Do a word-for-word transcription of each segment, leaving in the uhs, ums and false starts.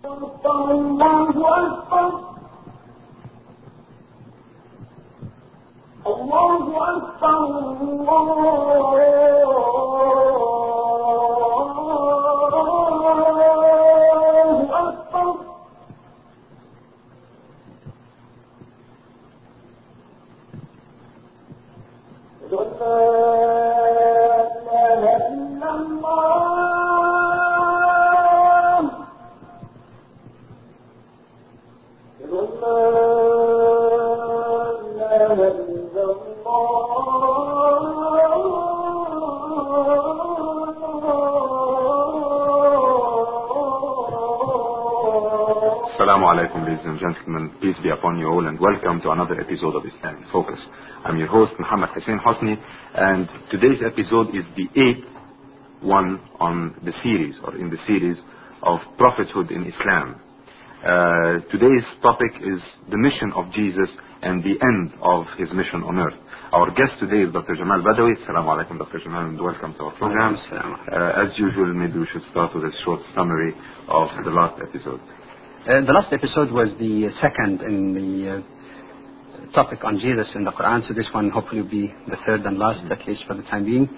Assalamu alaikum, ladies and gentlemen. Peace be upon you all, and welcome to another episode of Islam in Focus. I'm your host, Muhammad Hussein Hosni, and today's episode is the eighth one on the series, or in the series of prophethood in Islam. Uh, today's topic is the mission of Jesus and the end of his mission on earth. Our guest today is Doctor Jamal Badawi. Assalamu alaikum, Doctor Jamal, and welcome to our program. Uh, as usual, maybe we should start with a short summary of the last episode. Uh, the last episode was the second in the uh, topic on Jesus in the Quran, so this one hopefully will be the third and last, mm-hmm. at least for the time being.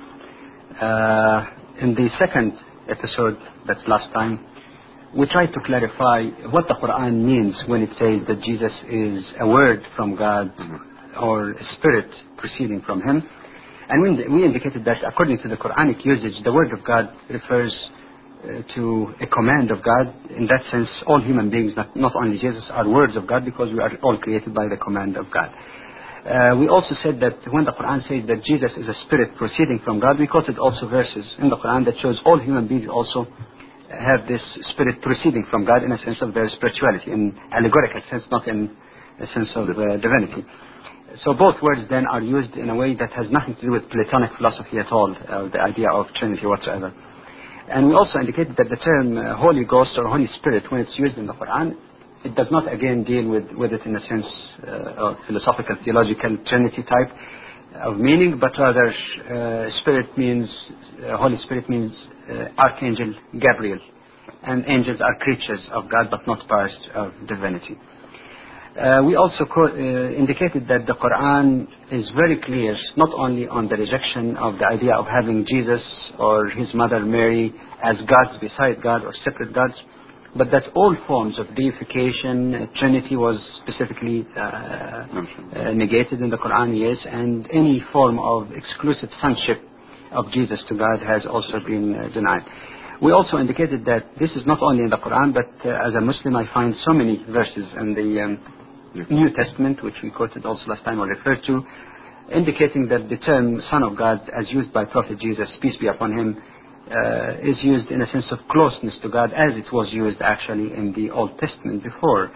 Uh, in the second episode, that's last time, we tried to clarify what the Quran means when it says that Jesus is a word from God, mm-hmm. or a spirit proceeding from him. And we, we indicated that according to the Quranic usage, the word of God refers Uh, to a command of God. In that sense, all human beings, not, not only Jesus, are words of God because we are all created by the command of God. Uh, we also said that when the Quran says that Jesus is a spirit proceeding from God, we quoted also verses in the Quran that shows all human beings also have this spirit proceeding from God in a sense of their spirituality, in allegorical sense, not in a sense of uh, divinity. So both words then are used in a way that has nothing to do with Platonic philosophy at all, uh, the idea of Trinity whatsoever. And we also indicated that the term uh, Holy Ghost or Holy Spirit, when it's used in the Quran, it does not again deal with, with it in a sense uh, of philosophical, theological, Trinity type of meaning, but rather uh, Spirit means, uh, Holy Spirit means uh, Archangel Gabriel. And angels are creatures of God, but not parts of divinity. Uh, we also co- uh, indicated that the Quran is very clear, not only on the rejection of the idea of having Jesus or his mother Mary as gods beside God or separate gods, but that all forms of deification, uh, Trinity was specifically uh, uh, negated in the Quran, yes, and any form of exclusive sonship of Jesus to God has also been uh, denied. We also indicated that this is not only in the Quran, but uh, as a Muslim I find so many verses in the um, New Testament, which we quoted also last time or referred to, indicating that the term Son of God, as used by Prophet Jesus, peace be upon him, uh, is used in a sense of closeness to God, as it was used actually in the Old Testament before.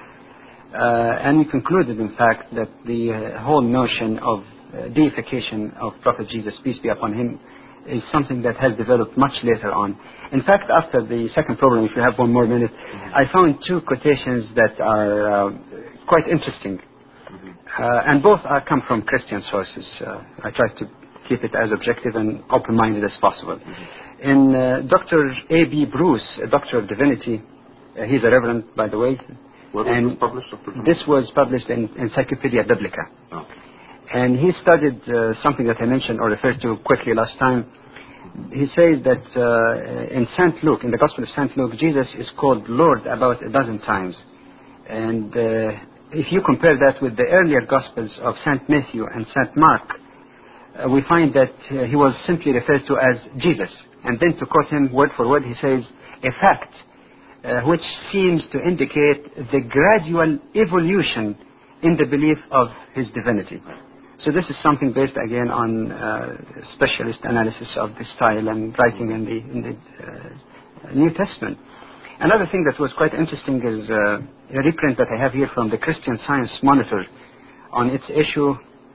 Uh, and we concluded, in fact, that the uh, whole notion of uh, deification of Prophet Jesus, peace be upon him, is something that has developed much later on. In fact, after the second program, if you have one more minute, I found two quotations that are uh, quite interesting. Uh, and both are come from Christian sources. Uh, I try to keep it as objective and open-minded as possible. In uh, Doctor A B Bruce, a doctor of divinity, uh, he's a reverend, by the way. What and was published? This was published in Encyclopedia Biblica. Oh. And he studied uh, something that I mentioned or referred to quickly last time. He says that uh, in Saint Luke, in the Gospel of Saint Luke, Jesus is called Lord about a dozen times. And uh, if you compare that with the earlier Gospels of Saint Matthew and Saint Mark, uh, we find that uh, he was simply referred to as Jesus. And then to quote him word for word, he says, a fact uh, which seems to indicate the gradual evolution in the belief of his divinity. So this is something based again on uh, specialist analysis of the style and writing in the, in the uh, New Testament. Another thing that was quite interesting is uh, a reprint that I have here from the Christian Science Monitor on its issue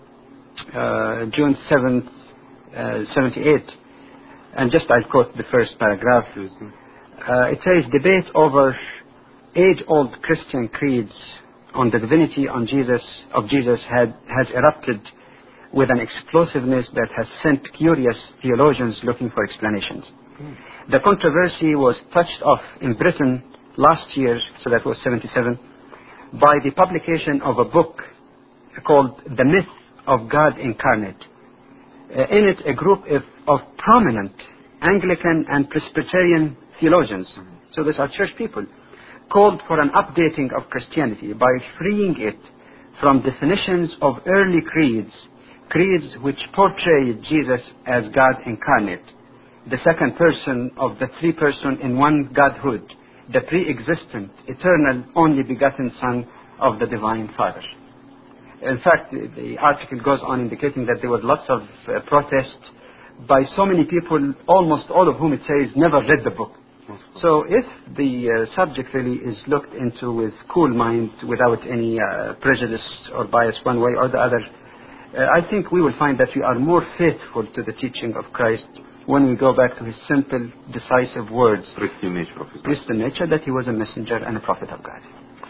uh, June seventh, seventy-eight. And just I'll quote the first paragraph. Uh, it says, debate over age-old Christian creeds on the divinity on Jesus, of Jesus had, has erupted with an explosiveness that has sent curious theologians looking for explanations. Mm. The controversy was touched off in Britain last year, so that was seventy-seven, by the publication of a book called The Myth of God Incarnate. Uh, in it, a group of, of prominent Anglican and Presbyterian theologians, so these are church people, called for an updating of Christianity by freeing it from definitions of early creeds, creeds which portrayed Jesus as God incarnate, the second person of the three-person in one Godhood, the pre-existent, eternal, only begotten Son of the Divine Father. In fact, the, the article goes on indicating that there was lots of uh, protest by so many people, almost all of whom it says never read the book. So if the uh, subject really is looked into with cool mind, without any uh, prejudice or bias one way or the other, uh, I think we will find that we are more faithful to the teaching of Christ when we go back to his simple, decisive words. Christian nature of his Christian nature, that he was a messenger and a prophet of God.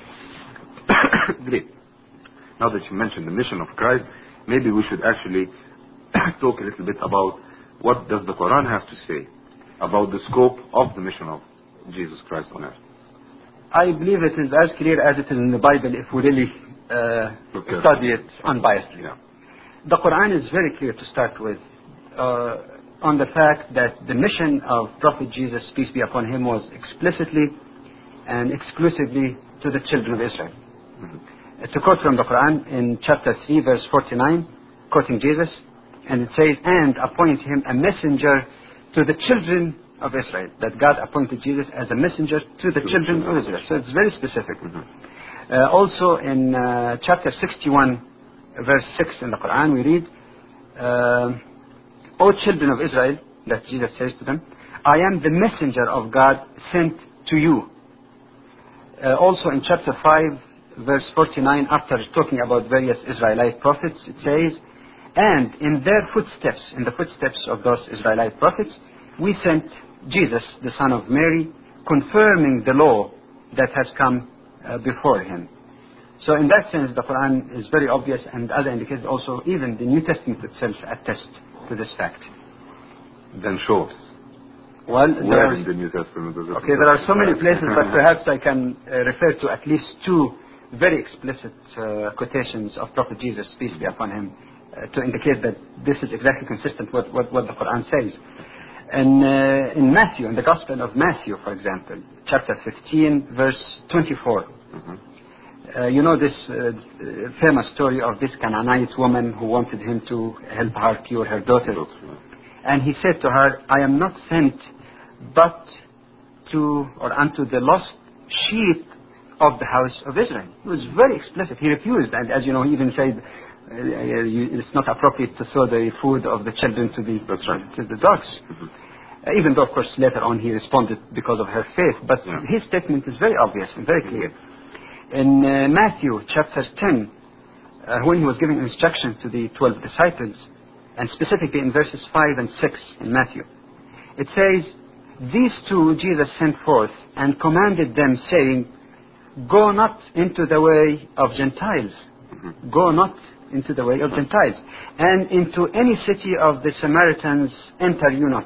Great. Now that you mentioned the mission of Christ, maybe we should actually talk a little bit about what does the Quran have to say about the scope of the mission of Jesus Christ on earth. I believe it is as clear as it is in the Bible if we really uh, Okay. study it unbiasedly. Yeah. The Quran is very clear to start with uh, on the fact that the mission of Prophet Jesus, peace be upon him, was explicitly and exclusively to the children of Israel. Mm-hmm. Uh, to quote from the Quran in chapter three, verse forty-nine, quoting Jesus, and it says, "And appoint him a messenger to the children of Israel," that God appointed Jesus as a messenger to the To children the of Israel. So it's very specific. Mm-hmm. Uh, also in uh, chapter sixty-one, verse six in the Quran, we read, uh, "O children of Israel," that Jesus says to them, "I am the messenger of God sent to you." Uh, also in chapter five, verse forty-nine, after talking about various Israelite prophets, it says, "And in their footsteps, in the footsteps of those Israelite prophets, we sent Jesus, the son of Mary, confirming the law that has come uh, before him." So in that sense, the Quran is very obvious, and as I indicated also, even the New Testament itself attests to this fact. Then show us. Well, Where there are, in the New Testament does it okay, there are so many places, but perhaps I can uh, refer to at least two very explicit uh, quotations of Prophet Jesus, peace be upon him, uh, to indicate that this is exactly consistent with what, what the Quran says. And uh, in Matthew, in the Gospel of Matthew, for example, chapter fifteen, verse twenty-four, Mm-hmm. uh, you know this uh, famous story of this Canaanite woman who wanted him to help her cure her daughter. And he said to her, "I am not sent but to or unto the lost sheep of the house of Israel." He was very explicit. He refused, and as you know, he even said, uh, you, it's not appropriate to throw the food of the children to the, That's right. to the dogs. Mm-hmm. Uh, even though, of course, later on he responded because of her faith. But Yeah. his statement is very obvious and very clear. In uh, Matthew chapter ten, uh, when he was giving instruction to the twelve disciples, and specifically in verses five and six in Matthew, it says, "These two Jesus sent forth and commanded them, saying, Go not into the way of Gentiles. Mm-hmm. Go not into the way of Gentiles. And into any city of the Samaritans enter you not.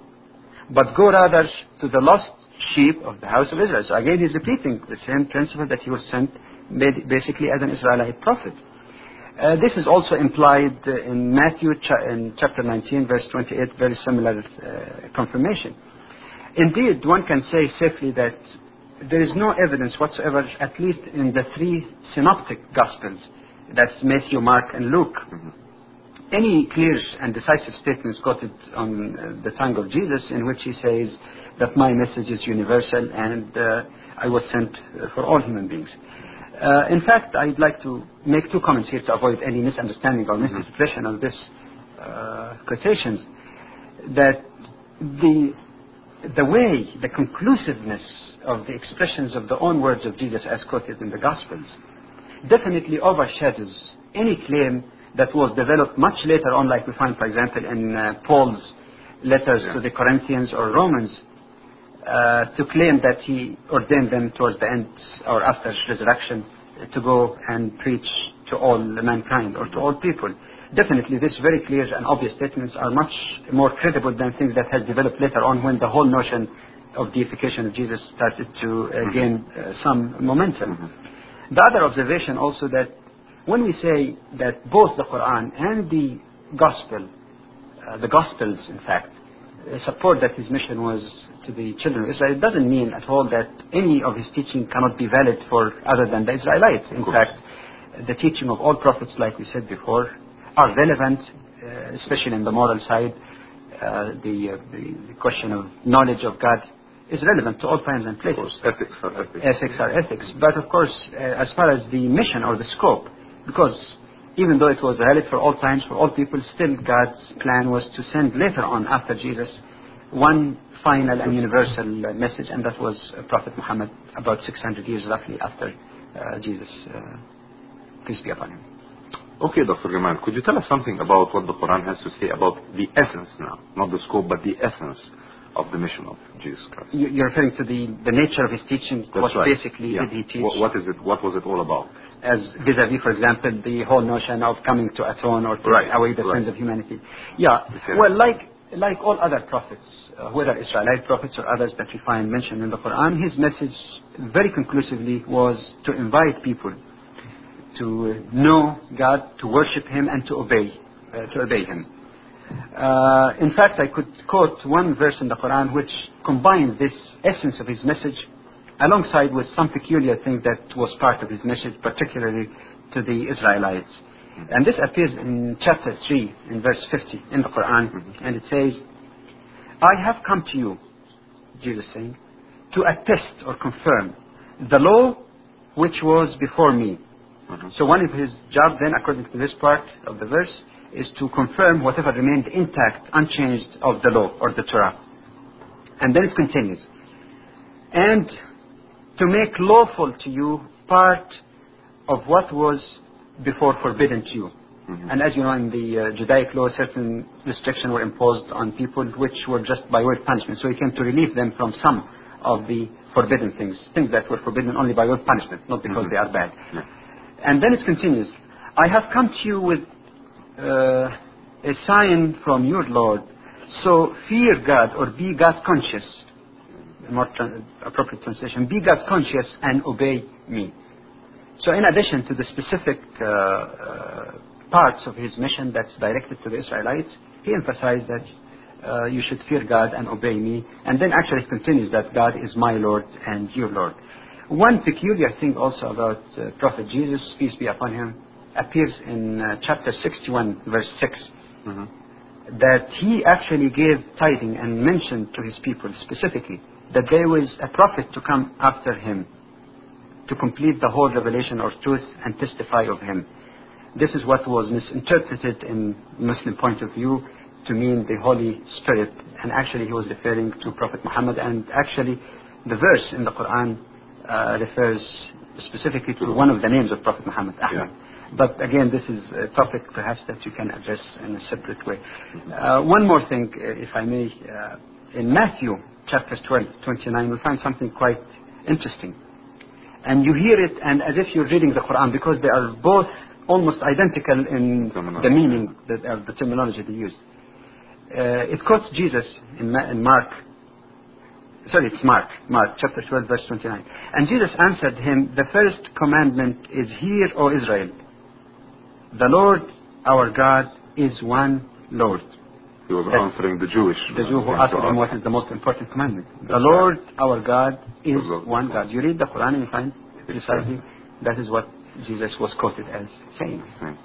But go rather to the lost sheep of the house of Israel." So again, he's repeating the same principle that he was sent basically as an Israelite prophet. Uh, this is also implied uh, in Matthew cha- in chapter nineteen, verse twenty-eight, very similar uh, confirmation. Indeed, one can say safely that there is no evidence whatsoever, at least in the three synoptic Gospels, that's Matthew, Mark, and Luke, Mm-hmm. any clear and decisive statements quoted on uh, the tongue of Jesus in which he says that my message is universal and uh, I was sent uh, for all human beings. Uh, in fact, I'd like to make two comments here to avoid any misunderstanding or Mm-hmm. misinterpretation of this uh, quotations. That the the way, the conclusiveness of the expressions of the own words of Jesus as quoted in the Gospels definitely overshadows any claim that was developed much later on, like we find, for example, in uh, Paul's letters Yeah. to the Corinthians or Romans, uh, to claim that he ordained them towards the end or after resurrection uh, to go and preach to all mankind or to all people. Definitely, these very clear and obvious statements are much more credible than things that has developed later on when the whole notion of deification of Jesus started to uh, Mm-hmm. gain uh, some momentum. Mm-hmm. The other observation also that when we say that both the Quran and the Gospel, uh, the Gospels in fact, uh, support that his mission was to the children of Israel, it doesn't mean at all that any of his teaching cannot be valid for other than the Israelites. In fact, the teaching of all prophets, like we said before, are relevant, uh, especially in the moral side. Uh, the, uh, the, the question of knowledge of God is relevant to all times and places. Ethics are ethics. Ethics are ethics. But of course, uh, as far as the mission or the scope, because even though it was valid for all times, for all people, still God's plan was to send later on after Jesus one final and universal uh, message, and that was uh, Prophet Muhammad about six hundred years roughly after uh, Jesus, uh, peace be upon him. Okay, Doctor Jamal, could you tell us something about what the Quran has to say about the essence now, not the scope, but the essence of the mission of Jesus Christ? You- You're referring to the, the nature of his teaching. That's what right. basically Yeah. did he teach? What, what is it? What was it all about? As vis-a-vis, for example, the whole notion of coming to atone or take Right, away the right. sins of humanity. Yeah. Okay. Well, like like all other prophets, uh, whether Israelite prophets or others that we find mentioned in the Quran, his message very conclusively was to invite people to know God, to worship Him, and to obey, uh, to obey Him. Uh, in fact, I could quote one verse in the Quran which combines this essence of his message alongside with some peculiar thing that was part of his message, particularly to the Israelites. And this appears in chapter three, in verse fifty in the Quran, and it says, I have come to you, Jesus saying, to attest or confirm the law which was before me. Mm-hmm. So one of his job then, according to this part of the verse, is to confirm whatever remained intact, unchanged of the law or the Torah. And then it continues. And to make lawful to you part of what was before forbidden to you. Mm-hmm. And as you know, in the uh, Judaic law, certain restrictions were imposed on people which were just by way of punishment. So he came to relieve them from some of the forbidden things, things that were forbidden only by way of punishment, not because Mm-hmm. they are bad. Yeah. And then it continues. I have come to you with uh, a sign from your Lord. So fear God or be God conscious. More tra- appropriate translation. Be God conscious and obey me. So in addition to the specific uh, uh, parts of his mission that's directed to the Israelites, he emphasized that uh, you should fear God and obey me. And then actually it continues that God is my Lord and your Lord. One peculiar thing also about uh, Prophet Jesus, peace be upon him, appears in uh, chapter sixty-one, verse six, Mm-hmm. that he actually gave tithing and mentioned to his people specifically that there was a prophet to come after him to complete the whole revelation or truth and testify of him. This is what was misinterpreted in Muslim point of view to mean the Holy Spirit, and actually he was referring to Prophet Muhammad, and actually the verse in the Quran uh, refers specifically to one of the names of Prophet Muhammad, Ahmad. Yeah. But again, this is a topic perhaps that you can address in a separate way. Uh, one more thing, uh, if I may. Uh, in Matthew chapter twelve, twenty-nine, we find something quite interesting. And you hear it and as if you're reading the Quran, because they are both almost identical in the meaning, that, uh, the terminology they use. Uh, it quotes Jesus in, Ma- in Mark. Sorry, it's Mark. Mark chapter twelve, verse twenty-nine. And Jesus answered him, the first commandment is, Hear, O Israel, the Lord our God is one Lord. He was That- answering the Jewish. The Jew who asked him what is the most important commandment. The Lord our God is one God. You read the Quran and you find precisely that is what Jesus was quoted as saying. Hmm.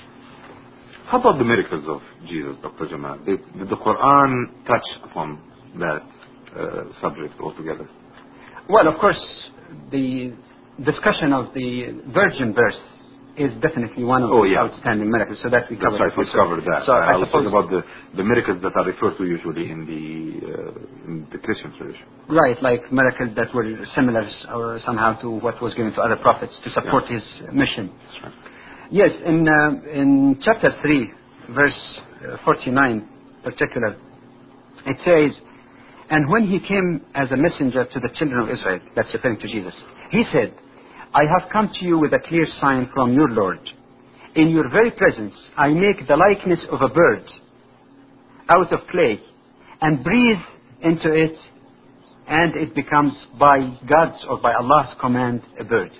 How about the miracles of Jesus, Doctor Jamal? Did, did the Quran touch upon that uh, subject altogether? Well, of course, the discussion of the virgin birth is definitely one of Oh, the yeah. outstanding miracles. So that we That's covered. right, we before. covered that. So I, I, was suppose, talking about the, the miracles that are referred to usually in the uh, in the Christian tradition. right, like miracles that were similar or somehow to what was given to other prophets to support Yeah. his mission. That's right. Yes, in uh, in chapter three, verse uh, forty-nine, particular, it says, "And when he came as a messenger to the children of Israel," that's referring to Jesus, he said, "I have come to you with a clear sign from your Lord. In your very presence, I make the likeness of a bird out of clay, and breathe into it and it becomes by God's or by Allah's command a bird.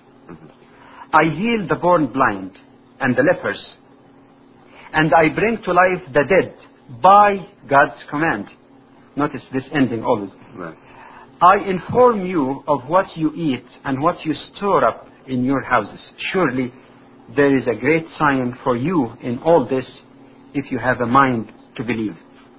I heal the born blind and the lepers, and I bring to life the dead by God's command. Notice this ending always. Right. I inform you of what you eat and what you store up in your houses. Surely there is a great sign for you in all this if you have a mind to believe.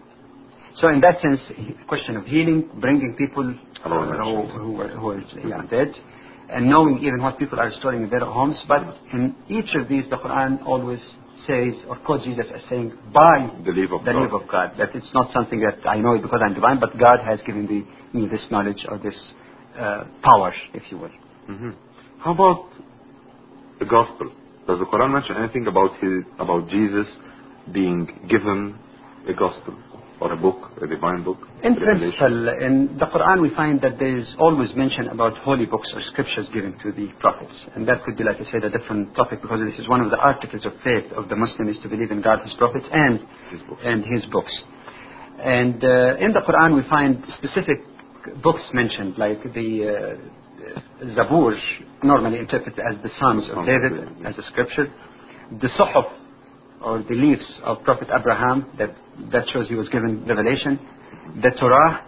So in that sense, the question of healing, bringing people uh, who, who, are, who are yeah, dead, and knowing even what people are storing in their homes. But in each of these, the Quran always says or quotes Jesus as saying, by the leave of the God. leave of God. That it's not something that I know it because I'm divine, but God has given me, me this knowledge or this uh, power, if you will. Mm-hmm. How about the gospel? Does the Quran mention anything about his, about Jesus being given a gospel or a book, a divine book? In principle, in the Quran we find that there is always mention about holy books or scriptures given to the prophets. And that could be, like I said, a different topic because this is one of the articles of faith of the Muslim is to believe in God, His prophets, and his books. and His books. And uh, in the Quran we find specific books mentioned, like the uh, Zabur, normally interpreted as the Psalms of David, as a scripture. The Suhuf, or the leaves of Prophet Abraham, that, that shows he was given revelation. The Torah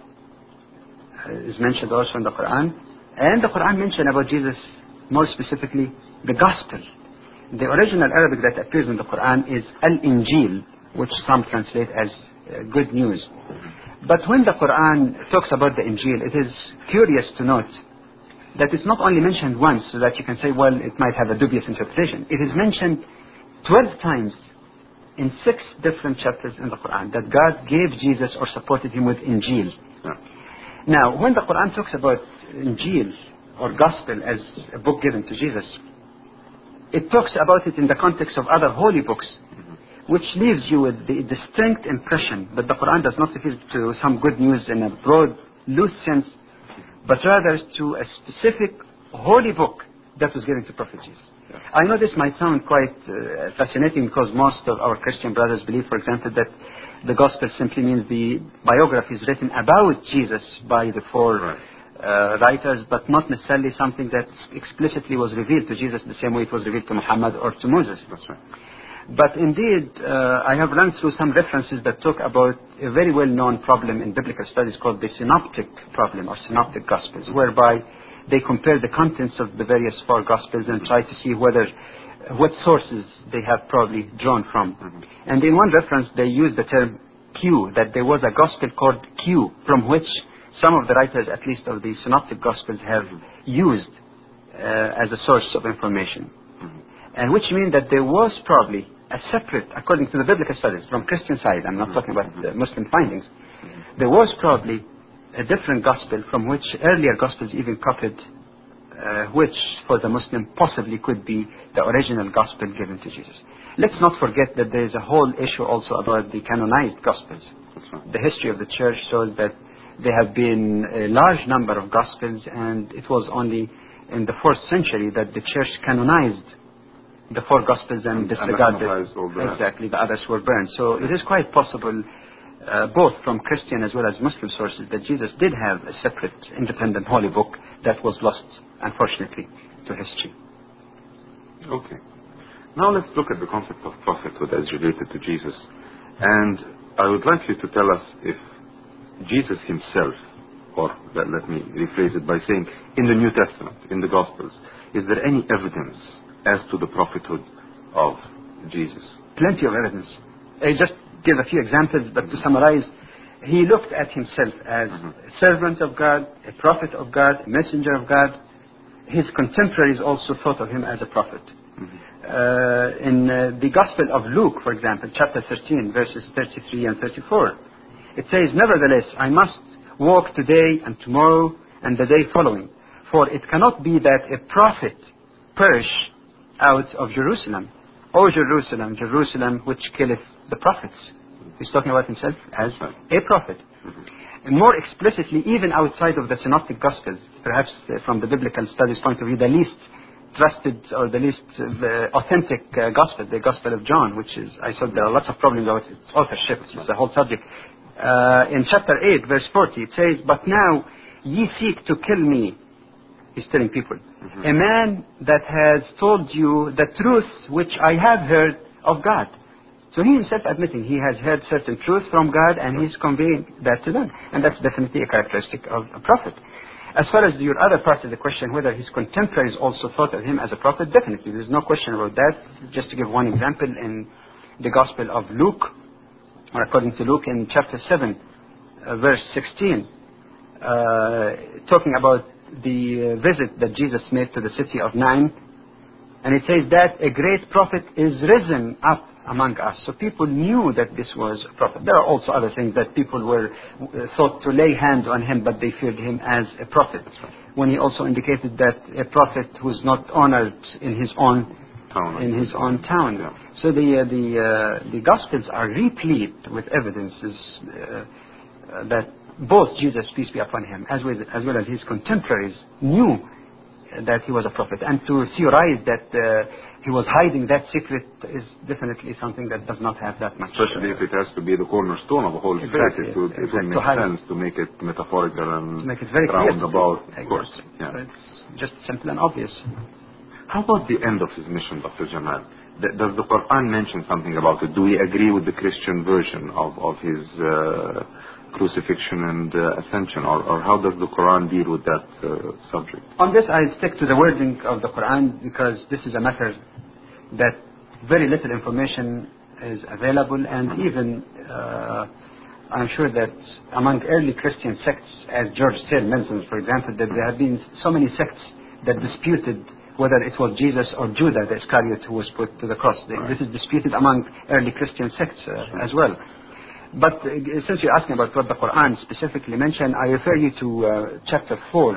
uh, is mentioned also in the Quran. And the Quran mentioned about Jesus, more specifically, the Gospel. The original Arabic that appears in the Quran is Al-Injil, which some translate as uh, good news. But when the Quran talks about the Injil, it is curious to note that it's not only mentioned once so that you can say, well, it might have a dubious interpretation. It is mentioned twelve times in six different chapters in the Quran that God gave Jesus or supported him with Injil. Yeah. Now, when the Quran talks about Injil or Gospel as a book given to Jesus, it talks about it in the context of other holy books, mm-hmm. which leaves you with the distinct impression that the Quran does not refer to some good news in a broad, loose sense, but rather to a specific holy book that was given to Prophet Jesus. I know this might sound quite uh, fascinating because most of our Christian brothers believe, for example, that the gospel simply means the biographies written about Jesus by the four right. uh, writers, but not necessarily something that explicitly was revealed to Jesus the same way it was revealed to Muhammad or to Moses. That's right. But indeed, uh, I have run through some references that talk about a very well-known problem in biblical studies called the synoptic problem or synoptic gospels, whereby they compare the contents of the various four Gospels and try to see whether, what sources they have probably drawn from. Mm-hmm. And in one reference, they use the term Q, that there was a Gospel called Q, from which some of the writers, at least of the Synoptic Gospels, have used uh, as a source of information. Mm-hmm. And which means that there was probably a separate, according to the biblical studies, from Christian side, I'm not mm-hmm. talking about the Muslim findings, mm-hmm. there was probably a different gospel from which earlier gospels even copied, uh, which for the Muslim possibly could be the original gospel given to Jesus. Let's not forget that there is a whole issue also about the canonized gospels. The history of the church shows that there have been a large number of gospels, and it was only in the fourth century that the church canonized the four gospels and, and disregarded the exactly the others were burned. So it is quite possible, Uh, both from Christian as well as Muslim sources, that Jesus did have a separate, independent holy book that was lost, unfortunately, to history. Okay. Now let's look at the concept of prophethood as related to Jesus. And I would like you to tell us if Jesus himself, or let, let me rephrase it by saying, in the New Testament, in the Gospels, is there any evidence as to the prophethood of Jesus? Plenty of evidence. I just give a few examples, but to summarize, he looked at himself as mm-hmm. a servant of God, a prophet of God, a messenger of God. His contemporaries also thought of him as a prophet. Mm-hmm. Uh, in uh, the Gospel of Luke, for example, chapter thirteen, verses thirty-three and thirty-four, it says, "Nevertheless, I must walk today and tomorrow and the day following, for it cannot be that a prophet perish out of Jerusalem. O Jerusalem, Jerusalem, which killeth the prophets." He's talking about himself as a prophet. Mm-hmm. And more explicitly, even outside of the Synoptic Gospels, perhaps uh, from the biblical studies point of view, the least trusted or the least uh, authentic uh, Gospel, the Gospel of John, which is, I thought there are lots of problems about its authorship, which is the whole subject. Uh, in chapter eight, verse forty, it says, "But now ye seek to kill me. He's telling people, Mhm. a man that has told you the truth which I have heard of God. So he himself admitting he has heard certain truth from God and he's conveying that to them. And that's definitely a characteristic of a prophet. As far as your other part of the question, whether his contemporaries also thought of him as a prophet, definitely. There's no question about that. Just to give one example, in the Gospel of Luke, or according to Luke in chapter seven, uh, verse sixteen, uh, talking about the uh, visit that Jesus made to the city of Nain, and it says that a great prophet is risen up among us. So people knew that this was a prophet. There are also other things that people were uh, thought to lay hands on him, but they feared him as a prophet. When he also indicated that a prophet who's not honored in his own Town. in his own town. Yeah. So the uh, the uh, the Gospels are replete with evidences uh, uh, that both Jesus, peace be upon him, as well as, well as his contemporaries, knew that he was a prophet. And to theorize that uh, he was hiding that secret is definitely something that does not have that much. Especially uh, if it has to be the cornerstone of a whole Exactly, faith, it would, it exactly. would To make hide- sense to make it metaphorical and to make it very clear. roundabout, of course. Exactly. Yeah. So it's just simple and obvious. How about the end of his mission, Doctor Jamal? Th- Does the Quran mention something about it? Do we agree with the Christian version of, of his uh, crucifixion and uh, ascension? Or, or how does the Quran deal with that uh, subject? On this, I stick to the wording of the Quran because this is a matter that very little information is available, and Mhm. even uh, I'm sure that among early Christian sects, as George Steele mentions, for example, that there have been so many sects that disputed whether it was Jesus or Judah the Iscariot who was put to the cross. Right. This is disputed among early Christian sects uh, as well. But uh, since you're asking about what the Quran specifically mentioned, I refer you to uh, chapter four,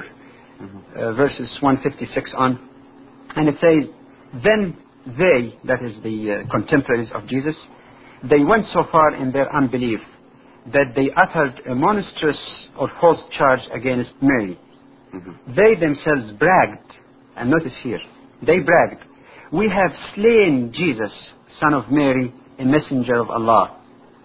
uh, verses one fifty-six on, and it says, then they, that is the uh, contemporaries of Jesus, they went so far in their unbelief that they uttered a monstrous or false charge against Mary. Mhm. They themselves bragged, and notice here, they bragged, we have slain Jesus, son of Mary, a messenger of Allah.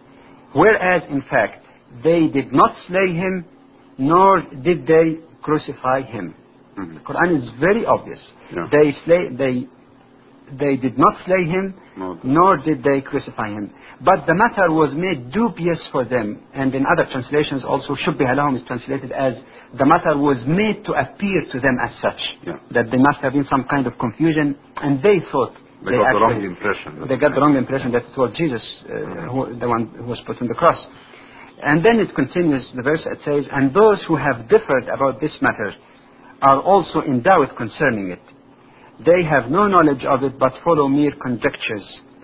Whereas, in fact, they did not slay him, nor did they crucify him. Mhm. The Quran is very obvious. Yeah. They slay, they, they did not slay him, No. nor did they crucify him. But the matter was made dubious for them, and in other translations also, shubbiha lahum is translated as the matter was made to appear to them as such. Yeah. That there must have been some kind of confusion, and they thought They, got the wrong actually- impression. they got the wrong impression that it was Jesus, uh, who, the one who was put on the cross. And then it continues, the verse it says, and those who have differed about this matter are also in doubt concerning it. They have no knowledge of it, but follow mere conjectures.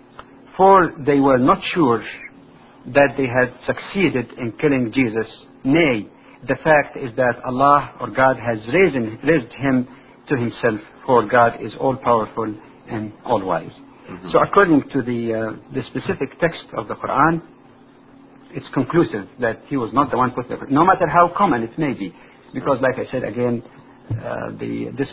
For they were not sure that they had succeeded in killing Jesus. Nay, the fact is that Allah or God has raised, raised him to himself, for God is all-powerful and all-wise. Mhm. So according to the, uh, the specific text of the Quran, it's conclusive that he was not the one put there, no matter how common it may be. Because like I said again, uh, the this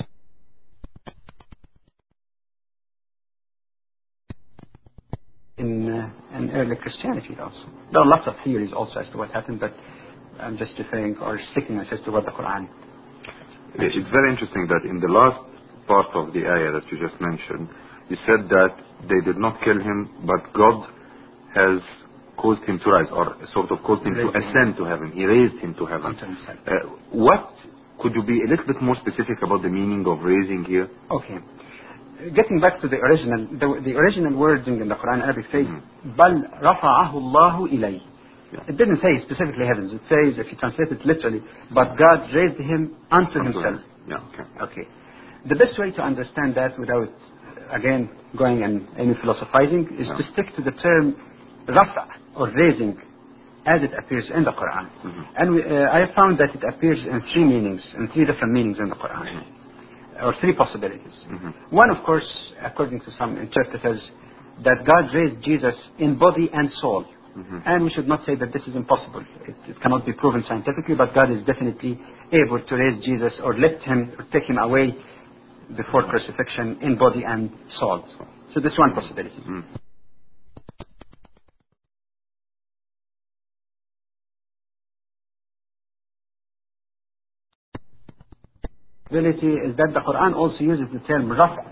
in, uh, in early Christianity also. There are lots of theories also as to what happened, but I'm just referring or sticking as to what the Quran. It's very interesting that in the last part of the ayah that you just mentioned, you said that they did not kill him, but God has caused him to rise, or sort of caused him to Raised him. ascend to heaven. He raised him to heaven. Unto himself. Uh, what, could you be a little bit more specific about the meaning of raising here? Okay. Getting back to the original, the, the original wording in the Quran Arabic says, Mhm. بَلْ رَفَعَهُ اللَّهُ إِلَيْهِ. Yeah. It didn't say specifically heavens. It says, if you translate it literally, but God raised him unto Unto himself. him. Yeah, okay. Okay. The best way to understand that without, uh, again, going and any philosophizing is Yeah. to stick to the term rafa, or raising, as it appears in the Quran. Mhm. And we, uh, I have found that it appears in three meanings, in three different meanings in the Quran, or three possibilities. Mhm. One, of course, according to some interpreters, that God raised Jesus in body and soul. Mhm. And we should not say that this is impossible. It, it cannot be proven scientifically, but God is definitely able to raise Jesus or lift him or take him away before crucifixion in body and soul. So this is one possibility. Mhm. possibility is that the Quran also uses the term raf'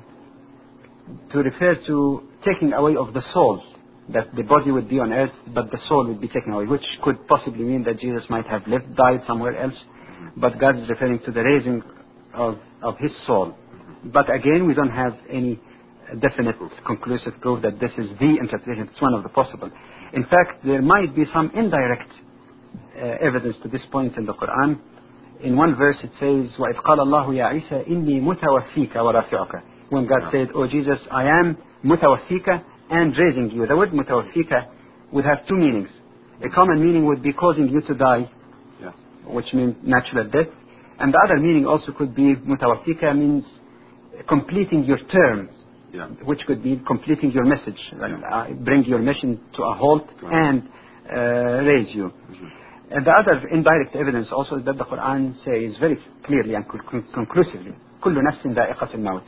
to refer to taking away of the soul, that the body would be on earth but the soul would be taken away, which could possibly mean that Jesus might have lived, died somewhere else, but God is referring to the raising of, of his soul. But again, we don't have any definite conclusive proof that this is the interpretation. It's one of the possible. In fact, there might be some indirect uh, evidence to this point in the Quran. In one verse it says, وَإِذْ قَالَ اللَّهُ يَا عِيسَى إِنِّي مُتَوَفِّيكَ وَرَافِعُكَ. When God said, "Oh Jesus, I am mutawaffika and raising you." The word mutawaffika would have two meanings. A common meaning would be causing you to die, yeah. which means natural death. And the other meaning also could be mutawaffika means completing your term, yeah. which could be completing your message, like, yeah. uh, bring your mission to a halt and uh, raise you. Mm-hmm. And the other indirect evidence also is that the Quran says very clearly and con- conclusively, كل نفس ذائقة الموت.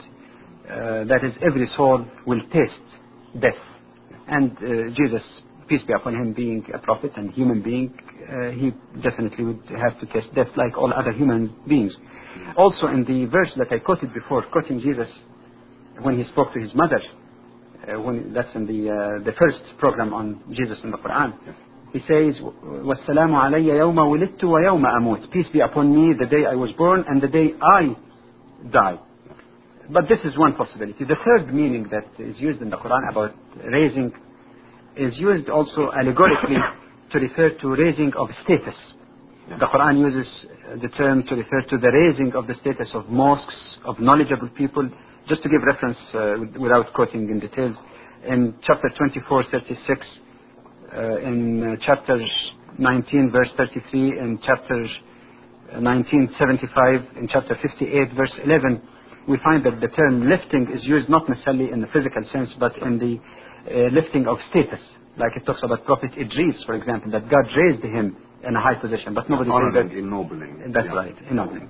Uh, that is, every soul will taste death. And uh, Jesus, peace be upon him, being a prophet and human being, uh, he definitely would have to taste death like all other human beings. Also in the verse that I quoted before, quoting Jesus when he spoke to his mother, uh, when, that's in the, uh, the first program on Jesus in the Quran, he says, وَالسَّلَامُ عَلَيَّ يَوْمَ وُلِدْتُ وَيَوْمَ أَمُوتُ. Peace be upon me the day I was born and the day I die. But this is one possibility. The third meaning that is used in the Quran about raising is used also allegorically to refer to raising of status. Yeah. The Quran uses the term to refer to the raising of the status of mosques, of knowledgeable people. Just to give reference uh, without quoting in details, in chapter twenty-four, thirty-six, uh, in uh, chapter nineteen, verse thirty-three, in chapter nineteen, seventy-five, in chapter fifty-eight, verse eleven, we find that the term lifting is used not necessarily in the physical sense, but in the uh, lifting of status. Like it talks about Prophet Idris, for example, that God raised him in a high position, but nobody says that. Ennobling. That's yeah. right, ennobling.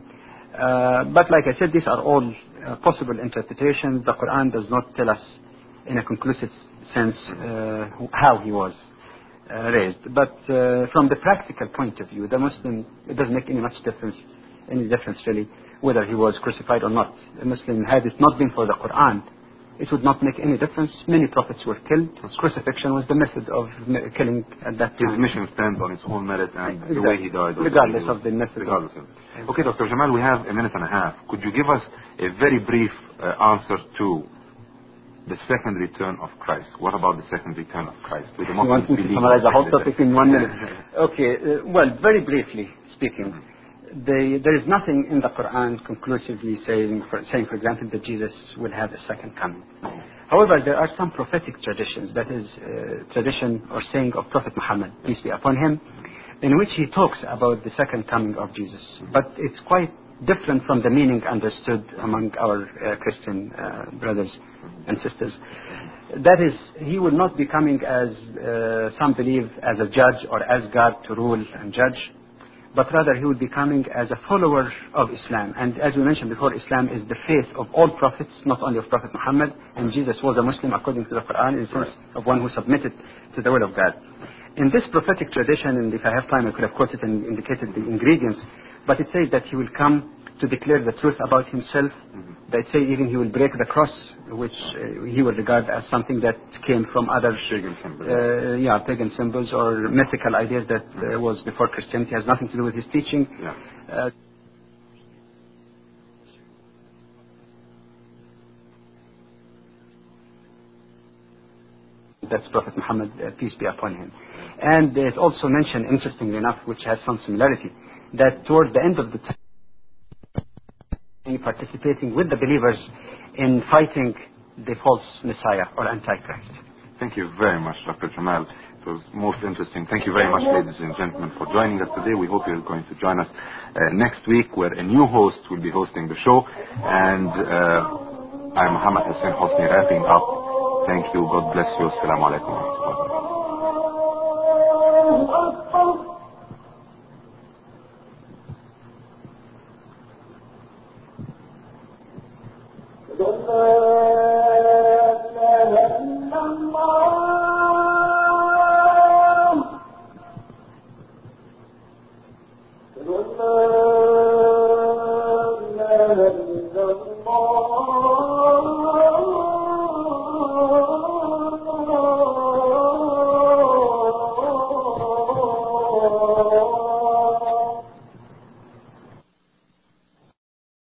Uh, but like I said, these are all uh, possible interpretations. The Quran does not tell us in a conclusive sense uh, how he was uh, raised. But uh, from the practical point of view, the Muslim, it doesn't make any much difference, any difference really, whether he was crucified or not. A Muslim, had it not been for the Quran, it would not make any difference. Many prophets were killed. Crucifixion was the method of killing at that time. His mission stands on its own merit and exactly. the way he died. Regardless of the method. Regardless of it. Okay, Doctor Jamal, we have a minute and a half. Could you give us a very brief uh, answer to the second return of Christ? What about the second return of Christ? Do the Muslims you want me to summarize the whole topic in one minute? Okay, uh, well, very briefly speaking, the, there is nothing in the Quran conclusively saying, for, saying, for example, that Jesus will have a second coming. However, there are some prophetic traditions, that is, uh, tradition or saying of Prophet Muhammad, peace be upon him, in which he talks about the second coming of Jesus. But it's quite different from the meaning understood among our uh, Christian uh, brothers and sisters. That is, he will not be coming as uh, some believe as a judge or as God to rule and judge, but rather he will be coming as a follower of Islam. And as we mentioned before, Islam is the faith of all prophets, not only of Prophet Muhammad, and Jesus was a Muslim according to the Quran in the sense of one who submitted to the will of God. In this prophetic tradition, and if I have time I could have quoted and indicated the ingredients, but it says that he will come to declare the truth about himself. Mm-hmm. They say even he will break the cross, which uh, he will regard as something that came from other pagan symbols, uh, yeah, pagan symbols or mythical ideas that uh, was before Christianity. Has nothing to do with his teaching. Yeah. Uh, that's Prophet Muhammad, uh, peace be upon him. And it's also mentioned, interestingly enough, which has some similarity, that towards the end of the time, participating with the believers in fighting the false Messiah or Antichrist. Thank you very much, Doctor Jamal. It was most interesting. Thank you very much, ladies and gentlemen, for joining us today. We hope you're going to join us uh, next week, where a new host will be hosting the show. And uh, I'm Muhammad Hussein Hosni, wrapping up. Thank you. God bless you. Assalamu alaikum. Allah كانت